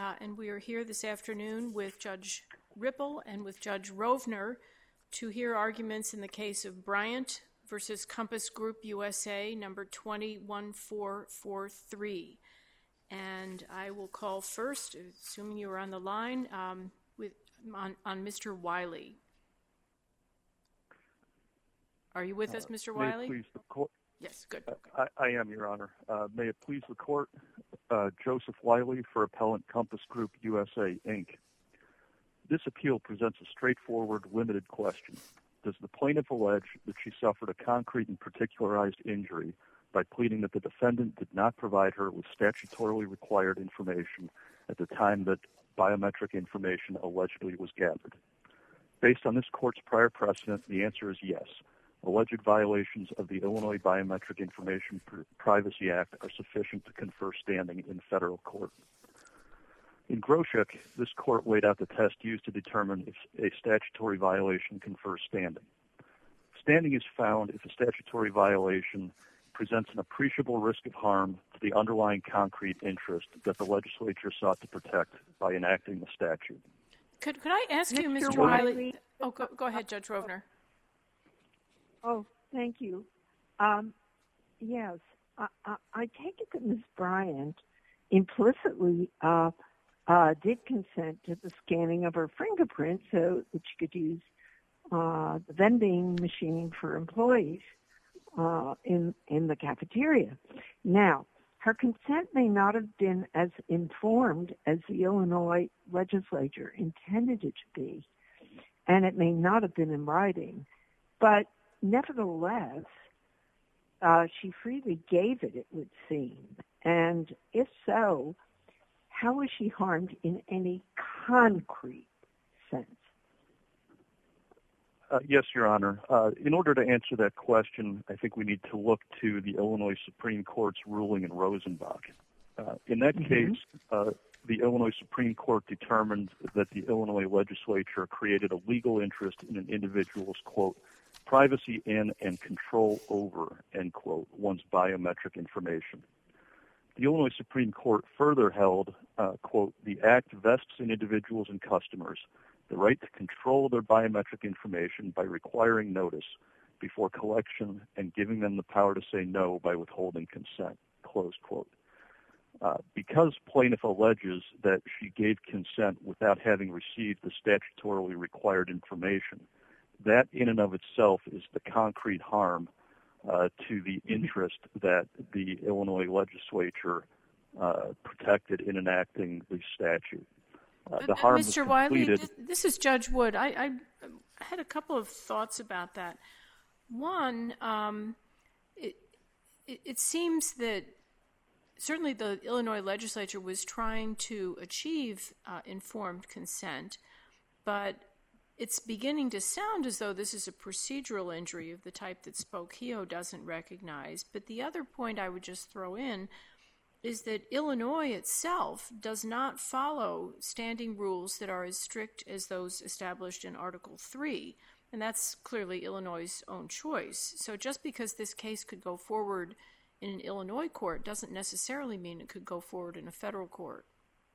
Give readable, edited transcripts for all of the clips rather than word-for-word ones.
and we are here this afternoon with Judge Ripple and with Judge Rovner to hear arguments in the case of Bryant versus Compass Group USA, number 21443. And I will call first, assuming you are on the line, on Mr. Wiley. Are you with us, Mr. Wiley? May it please the court? Yes, good. I am, Your Honor. May it please the court, Joseph Wiley for Appellant Compass Group USA, Inc. This appeal presents a straightforward, limited question. Does the plaintiff allege that she suffered a concrete and particularized injury by pleading that the defendant did not provide her with statutorily required information at the time that biometric information allegedly was gathered? Based on this court's prior precedent, the answer is yes. Alleged violations of the Illinois Biometric Information Privacy Act are sufficient to confer standing in federal court. In Groshek, this court laid out the test used to determine if a statutory violation confers standing. Standing is found if a statutory violation presents an appreciable risk of harm to the underlying concrete interest that the legislature sought to protect by enacting the statute. Could I ask you, Mr. Wiley? Oh, go ahead, Judge Rovner. Oh, thank you. Yes, I take it that Ms. Bryant implicitly did consent to the scanning of her fingerprint so that she could use the vending machine for employees in the cafeteria. Now, her consent may not have been as informed as the Illinois legislature intended it to be, and it may not have been in writing, but nevertheless, she freely gave it, it would seem. And if so, how was she harmed in any concrete sense? Yes, Your Honor. In order to answer that question, I think we need to look to the Illinois Supreme Court's ruling in Rosenbach. In that case, the Illinois Supreme Court determined that the Illinois legislature created a legal interest in an individual's, quote, privacy in and control over, end quote, one's biometric information. The Illinois Supreme Court further held, quote, the act vests in individuals and customers the right to control their biometric information by requiring notice before collection and giving them the power to say no by withholding consent, close quote. Because plaintiff alleges that she gave consent without having received the statutorily required information, that in and of itself is the concrete harm to the interest that the Illinois legislature protected in enacting the statute. The harm Mr. Wiley, this is Judge Wood. I had a couple of thoughts about that. One, it seems that certainly the Illinois legislature was trying to achieve informed consent, but it's beginning to sound as though this is a procedural injury of the type that Spokio doesn't recognize. But the other point I would just throw in is that Illinois itself does not follow standing rules that are as strict as those established in Article 3, and that's clearly Illinois' own choice. So just because this case could go forward in an Illinois court doesn't necessarily mean it could go forward in a federal court.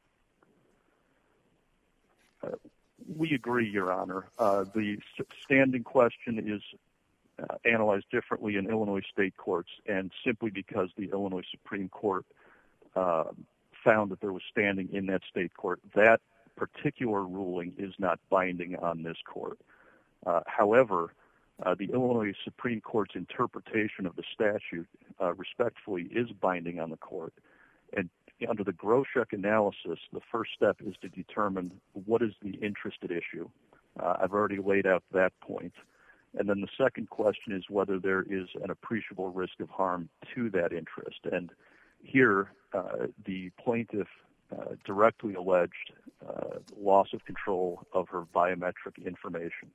We agree, Your Honor. The standing question is analyzed differently in Illinois state courts, and simply because the Illinois Supreme Court found that there was standing in that state court, that particular ruling is not binding on this court. However, the Illinois Supreme Court's interpretation of the statute respectfully is binding on the court. And under the Groshek analysis, the first step is to determine what is the interest at issue. I've already laid out that point. And then the second question is whether there is an appreciable risk of harm to that interest. And here, the plaintiff directly alleged loss of control of her biometric information.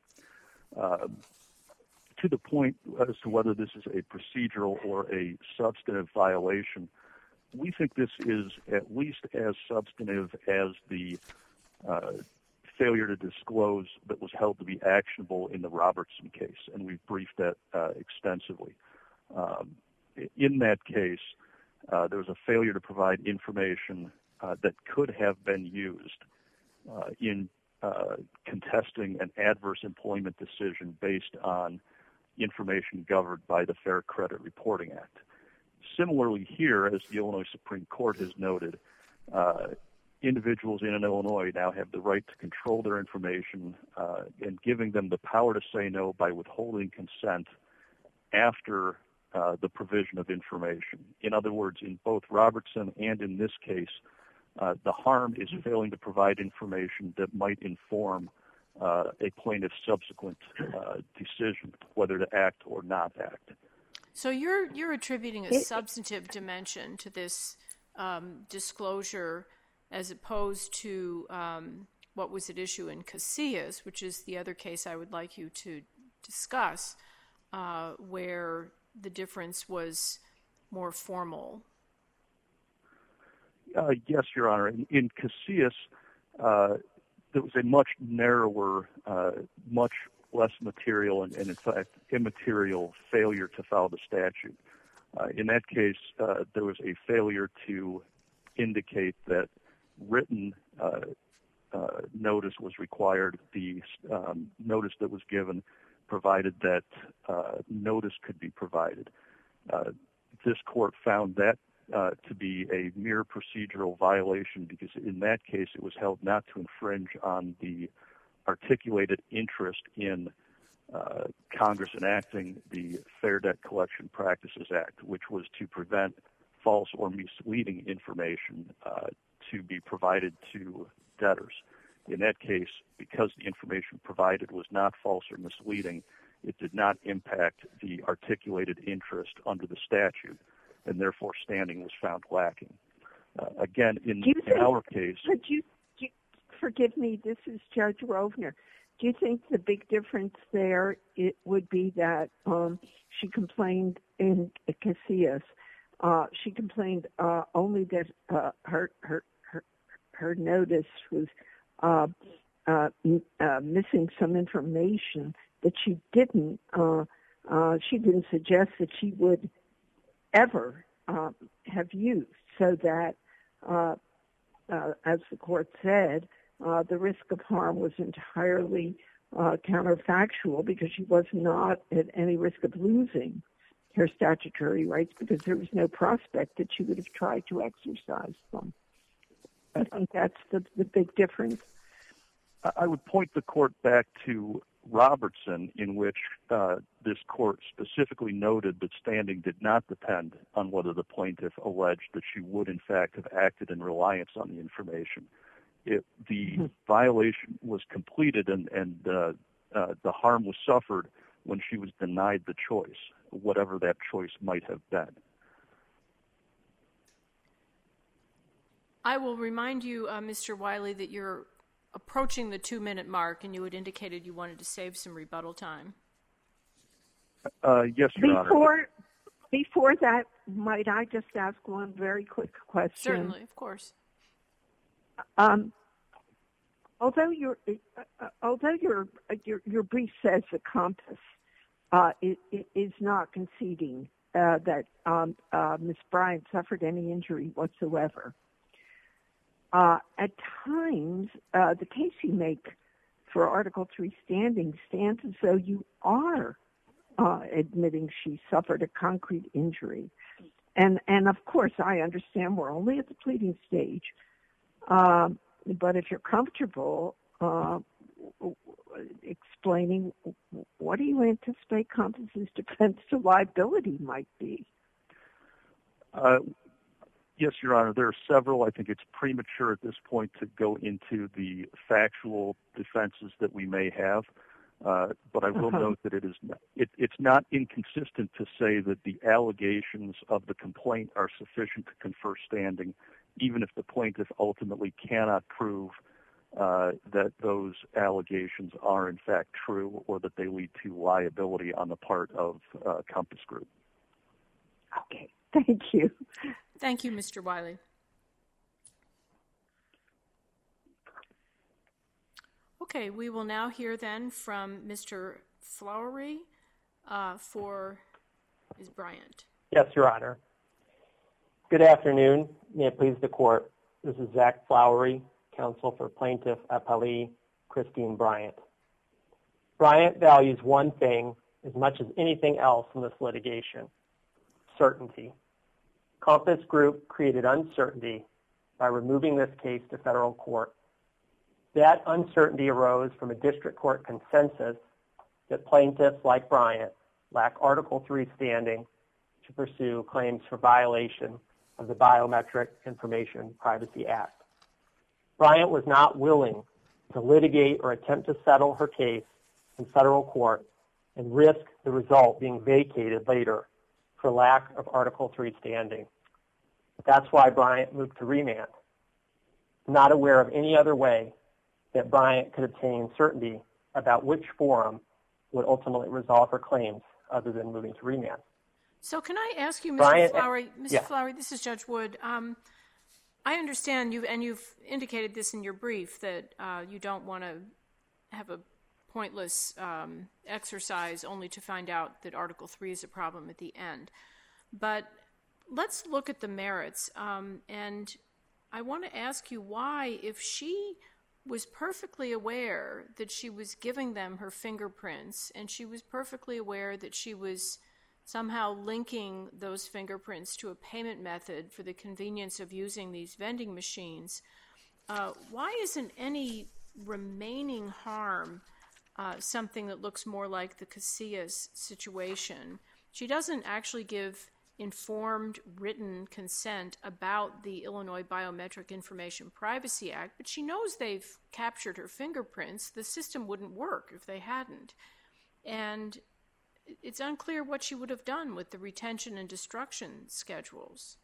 To the point as to whether this is a procedural or a substantive violation, we think this is at least as substantive as the failure to disclose that was held to be actionable in the Robertson case, and we've briefed that extensively. In that case, there was a failure to provide information that could have been used in contesting an adverse employment decision based on information governed by the Fair Credit Reporting Act. Similarly here, as the Illinois Supreme Court has noted, individuals in Illinois now have the right to control their information and giving them the power to say no by withholding consent after the provision of information. In other words, in both Robertson and in this case, the harm is failing to provide information that might inform a plaintiff's subsequent decision whether to act or not act. So you're attributing a substantive dimension to this disclosure as opposed to what was at issue in Casillas, which is the other case I would like you to discuss, where the difference was more formal. Yes, Your Honor. In Casillas, there was a much narrower, much less material and in fact, immaterial failure to follow the statute. In that case, there was a failure to indicate that written notice was required. The notice that was given provided that notice could be provided. This court found that to be a mere procedural violation because in that case it was held not to infringe on the articulated interest in Congress enacting the Fair Debt Collection Practices Act, which was to prevent false or misleading information to be provided to debtors. In that case, because the information provided was not false or misleading, it did not impact the articulated interest under the statute, and therefore standing was found lacking. Again, in our case... Forgive me, this is Judge Rovner. Do you think the big difference there it would be that she complained in Casillas? She complained only that her notice was missing some information that she didn't suggest that she would ever have used, so that, as the court said, the risk of harm was entirely counterfactual because she was not at any risk of losing her statutory rights because there was no prospect that she would have tried to exercise them. I think that's the big difference. I would point the court back to Robertson, in which this court specifically noted that standing did not depend on whether the plaintiff alleged that she would in fact have acted in reliance on the information. The violation was completed and the harm was suffered when she was denied the choice, whatever that choice might have been. I will remind you, Mr. Wiley, that you're approaching the 2-minute mark, and you had indicated you wanted to save some rebuttal time. Yes, Your Honor. Before that, might I just ask one very quick question? Certainly, of course. Although your brief says the Compass is not conceding that Ms. Bryant suffered any injury whatsoever, at times the case you make for Article 3 standing stands as though you are admitting she suffered a concrete injury. And of course, I understand we're only at the pleading stage, but if you're comfortable explaining, what do you anticipate Compass's defense to liability might be? Yes, Your Honor, there are several. I think it's premature at this point to go into the factual defenses that we may have, but I will note that it's not inconsistent to say that the allegations of the complaint are sufficient to confer standing, even if the plaintiff ultimately cannot prove that those allegations are in fact true or that they lead to liability on the part of Compass Group. Okay, thank you. Thank you, Mr. Wiley. Okay, we will now hear then from Mr. Flowery for Ms. Bryant. Yes, Your Honor. Good afternoon. May it please the Court. This is Zach Flowery, counsel for Plaintiff Appellee Christine Bryant. Bryant values one thing as much as anything else in this litigation: certainty. Compass Group created uncertainty by removing this case to federal court. That uncertainty arose from a district court consensus that plaintiffs like Bryant lack Article III standing to pursue claims for violation of the Biometric Information Privacy Act. Bryant was not willing to litigate or attempt to settle her case in federal court and risk the result being vacated later for lack of Article III standing. That's why Bryant moved to remand. Not aware of any other way that Bryant could obtain certainty about which forum would ultimately resolve her claims other than moving to remand. So can I ask you, Bryant, Mr. Flowery, this is Judge Wood. I understand you've indicated this in your brief, that you don't want to have a pointless exercise only to find out that Article III is a problem at the end. But let's look at the merits. And I want to ask you why, if she was perfectly aware that she was giving them her fingerprints, and she was perfectly aware that she was somehow linking those fingerprints to a payment method for the convenience of using these vending machines, why isn't any remaining harm something that looks more like the Casillas situation? She doesn't actually give informed written consent about the Illinois Biometric Information Privacy Act, but she knows they've captured her fingerprints. The system wouldn't work if they hadn't. And it's unclear what she would have done with the retention and destruction schedules.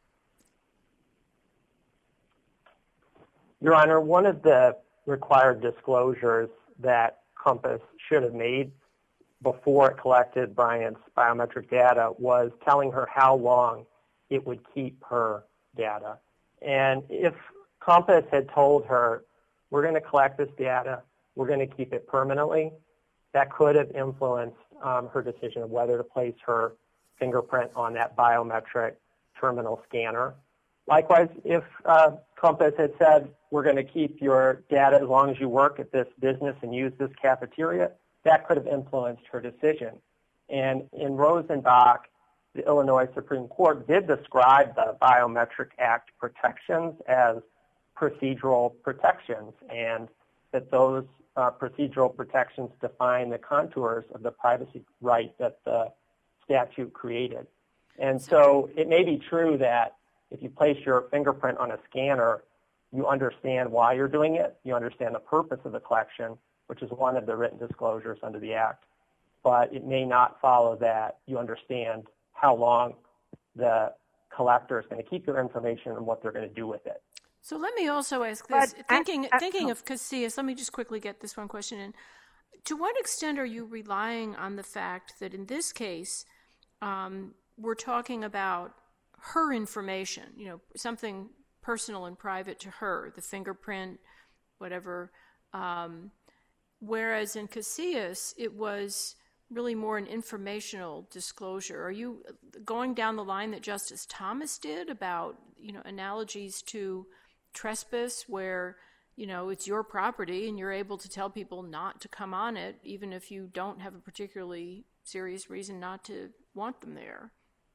Your Honor, one of the required disclosures that Compass should have made before it collected Bryant's biometric data was telling her how long it would keep her data. And if Compass had told her, we're going to collect this data, we're going to keep it permanently, that could have influenced her decision of whether to place her fingerprint on that biometric terminal scanner. Likewise, if Compass had said, we're going to keep your data as long as you work at this business and use this cafeteria, that could have influenced her decision. And in Rosenbach, the Illinois Supreme Court did describe the Biometric Act protections as procedural protections, and that those procedural protections define the contours of the privacy right that the statute created. And so it may be true that if you place your fingerprint on a scanner, you understand why you're doing it, you understand the purpose of the collection, which is one of the written disclosures under the Act, but it may not follow that you understand how long the collector is going to keep your information and what they're going to do with it. So let me also ask this. Thinking of Casillas, let me just quickly get this one question in. To what extent are you relying on the fact that in this case, we're talking about her information, something personal and private to her, the fingerprint, whatever, whereas in Casillas, it was really more an informational disclosure. Are you going down the line that Justice Thomas did about, analogies to trespass where, it's your property and you're able to tell people not to come on it, even if you don't have a particularly serious reason not to want them there?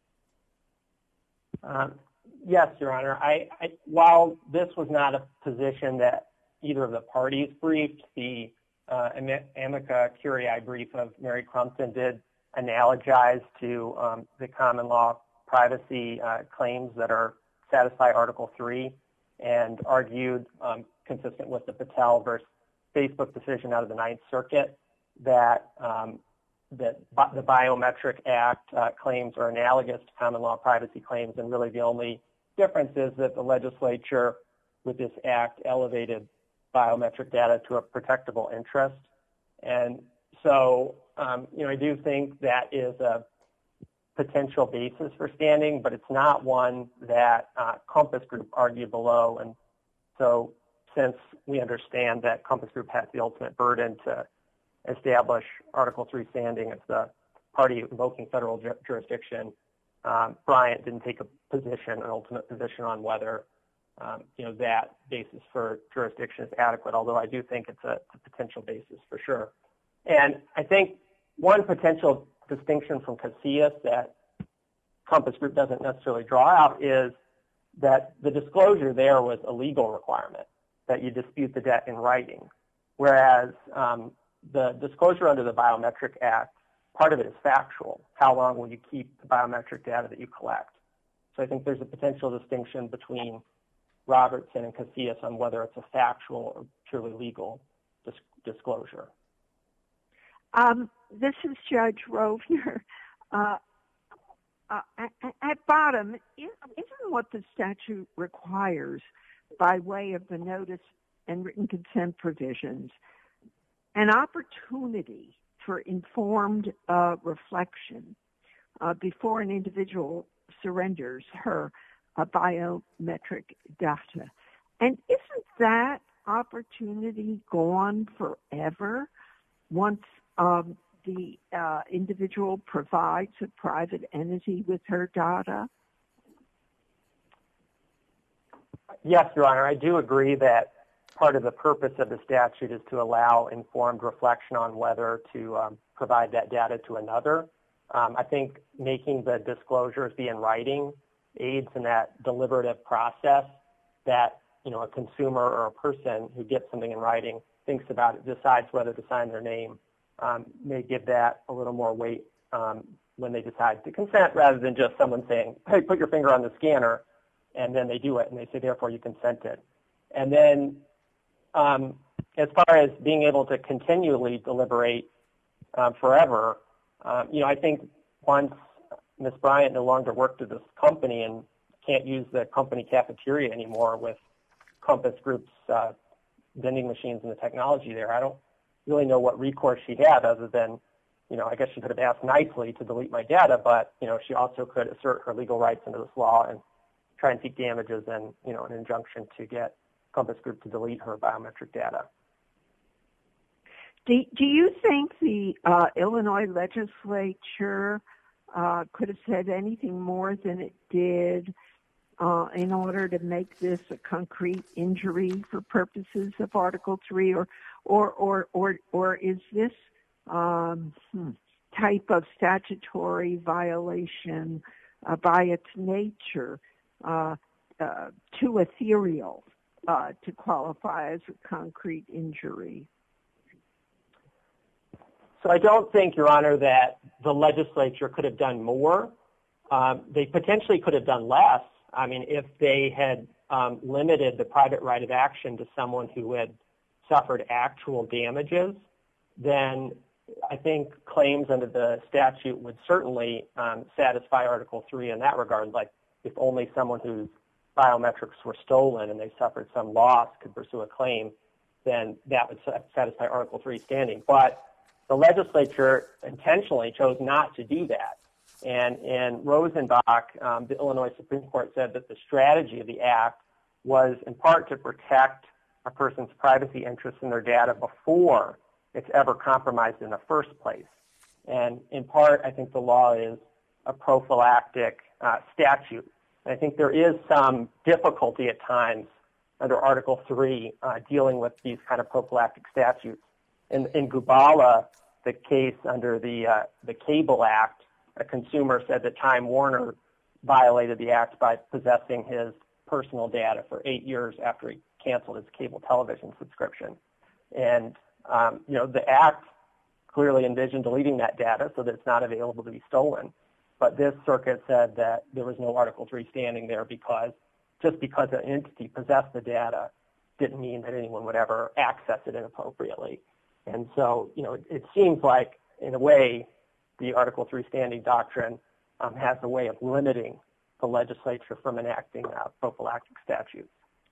Yes, Your Honor. While this was not a position that either of the parties briefed, the Amica Curiae brief of Mary Crumpton did analogize to the common law privacy claims that are satisfy Article III, and argued, consistent with the Patel versus Facebook decision out of the Ninth Circuit, that the Biometric Act claims are analogous to common law privacy claims, and really the only difference is that the legislature with this act elevated biometric data to a protectable interest. And so, I do think that is a potential basis for standing, but it's not one that Compass Group argued below. And so since we understand that Compass Group has the ultimate burden to establish Article III standing as the party invoking federal jurisdiction, Bryant didn't take an ultimate position on whether that basis for jurisdiction is adequate, although I do think it's a potential basis for sure. And I think one potential distinction from Casillas that Compass Group doesn't necessarily draw out is that the disclosure there was a legal requirement, that you dispute the debt in writing, whereas the disclosure under the Biometric Act, part of it is factual. How long will you keep the biometric data that you collect? So I think there's a potential distinction between Robertson and Casillas on whether it's a factual or purely legal disclosure. This is Judge Rovner. At bottom, isn't what the statute requires by way of the notice and written consent provisions an opportunity for informed reflection before an individual surrenders her biometric data? And isn't that opportunity gone forever once the individual provides a private entity with her data? Yes, Your Honor, I do agree that part of the purpose of the statute is to allow informed reflection on whether to provide that data to another. I think making the disclosures be in writing aids in that deliberative process that, a consumer or a person who gets something in writing thinks about it, decides whether to sign their name, may give that a little more weight when they decide to consent rather than just someone saying, hey, put your finger on the scanner, and then they do it, and they say, therefore, you consented. And then as far as being able to continually deliberate forever, I think once Ms. Bryant no longer worked at this company and can't use the company cafeteria anymore with Compass Group's vending machines and the technology there, I don't really know what recourse she had other than, I guess she could have asked nicely to delete my data, but, she also could assert her legal rights under this law and try and seek damages and, an injunction to get Compass Group to delete her biometric data. Do you think the Illinois legislature could have said anything more than it did in order to make this a concrete injury for purposes of Article 3, or is this type of statutory violation by its nature too ethereal to qualify as a concrete injury? So I don't think, Your Honor, that the legislature could have done more. They potentially could have done less. I mean, if they had limited the private right of action to someone who had suffered actual damages, then I think claims under the statute would certainly satisfy Article 3 in that regard. Like if only someone whose biometrics were stolen and they suffered some loss could pursue a claim, then that would satisfy Article 3 standing. But the legislature intentionally chose not to do that. And in Rosenbach, the Illinois Supreme Court said that the strategy of the act was in part to protect a person's privacy interests in their data before it's ever compromised in the first place. And in part, I think the law is a prophylactic statute. And I think there is some difficulty at times under Article 3 dealing with these kind of prophylactic statutes. In Gubala, the case under the Cable Act, a consumer said that Time Warner violated the act by possessing his personal data for 8 years after he canceled his cable television subscription. And, the act clearly envisioned deleting that data so that it's not available to be stolen. But this circuit said that there was no Article 3 standing there because an entity possessed the data didn't mean that anyone would ever access it inappropriately. And so, it seems like, in a way, the Article 3 standing doctrine has a way of limiting the legislature from enacting prophylactic statutes.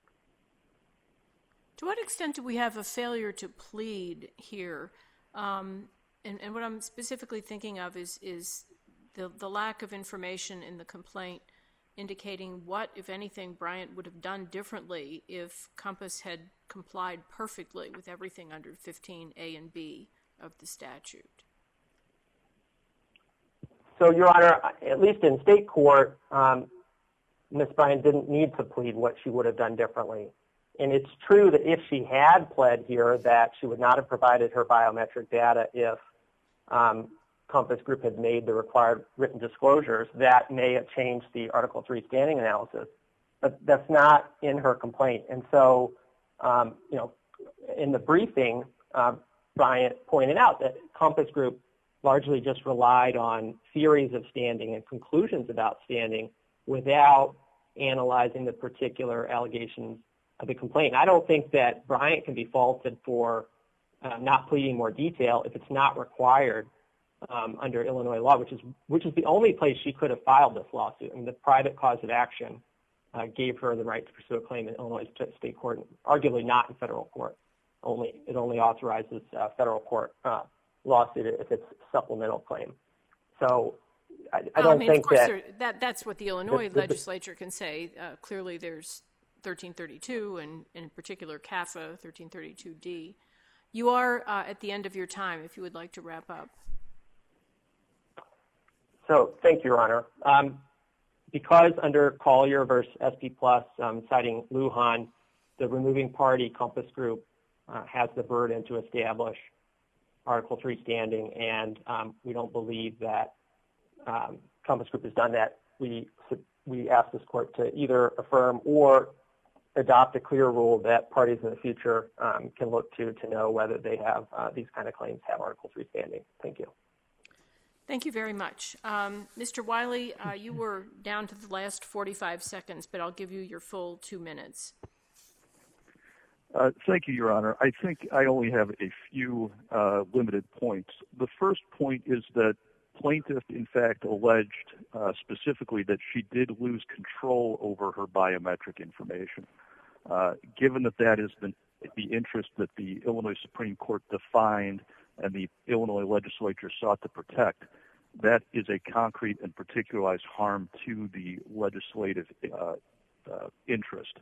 To what extent do we have a failure to plead here? And what I'm specifically thinking of is the lack of information in the complaint indicating what, if anything, Bryant would have done differently if Compass had complied perfectly with everything under 15A and B of the statute. So, Your Honor, at least in state court, Ms. Bryant didn't need to plead what she would have done differently. And it's true that if she had pled here that she would not have provided her biometric data if Compass Group had made the required written disclosures, that may have changed the Article 3 standing analysis. But that's not in her complaint. And so, in the briefing, Bryant pointed out that Compass Group largely just relied on theories of standing and conclusions about standing without analyzing the particular allegations of the complaint. I don't think that Bryant can be faulted for not pleading more detail if it's not required under Illinois law, which is the only place she could have filed this lawsuit. I mean, the private cause of action gave her the right to pursue a claim in Illinois state court, arguably not in federal court. It only authorizes federal court lawsuit if it's a supplemental claim. So I don't think that's what the Illinois legislature can say. Clearly, there's 1332 and in particular CAFA 1332D. You are at the end of your time if you would like to wrap up. So thank you, Your Honor. Because under Collier versus SP Plus, citing Lujan, the removing party, Compass Group, has the burden to establish Article 3 standing, and we don't believe that Compass Group has done that. We ask this court to either affirm or adopt a clear rule that parties in the future can look to know whether they have these kind of claims have Article 3 standing. Thank you. Thank you very much. Mr. Wiley, you were down to the last 45 seconds, but I'll give you your full 2 minutes. Thank you, Your Honor. I think I only have a few limited points. The first point is that plaintiff, in fact, alleged specifically that she did lose control over her biometric information. Given that is the interest that the Illinois Supreme Court defined and the Illinois legislature sought to protect, that is a concrete and particularized harm to the legislative interest.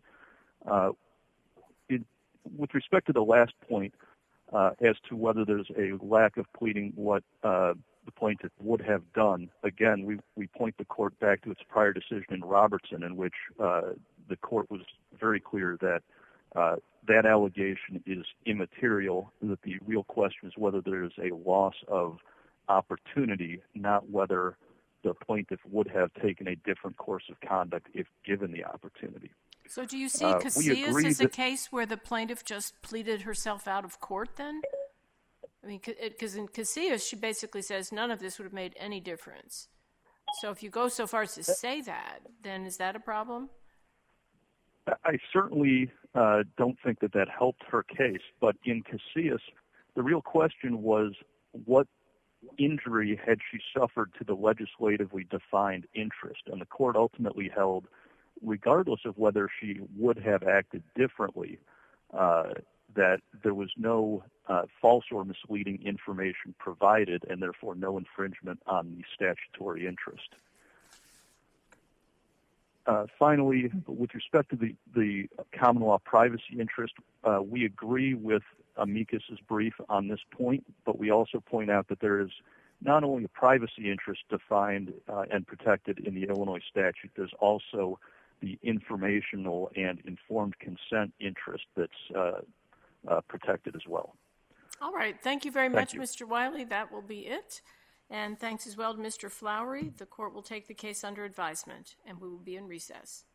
With respect to the last point, as to whether there's a lack of pleading what the plaintiff would have done, again, we point the court back to its prior decision in Robertson, in which the court was very clear that that allegation is immaterial, that the real question is whether there's a loss of opportunity, not whether the plaintiff would have taken a different course of conduct if given the opportunity. So do you see Casillas as a case where the plaintiff just pleaded herself out of court then? I mean, because in Casillas, she basically says none of this would have made any difference. So if you go so far as to say that, then is that a problem? I certainly don't think that helped her case, but in Casillas, the real question was what injury had she suffered to the legislatively defined interest, and the court ultimately held, regardless of whether she would have acted differently, that there was no false or misleading information provided and therefore no infringement on the statutory interest. Finally, with respect to the common law privacy interest, we agree with Amicus's brief on this point, but we also point out that there is not only a privacy interest defined and protected in the Illinois statute, there's also the informational and informed consent interest that's protected as well. All right. Thank you very much, Mr. Wiley. That will be it. And thanks as well to Mr. Flowery. The court will take the case under advisement, and we will be in recess.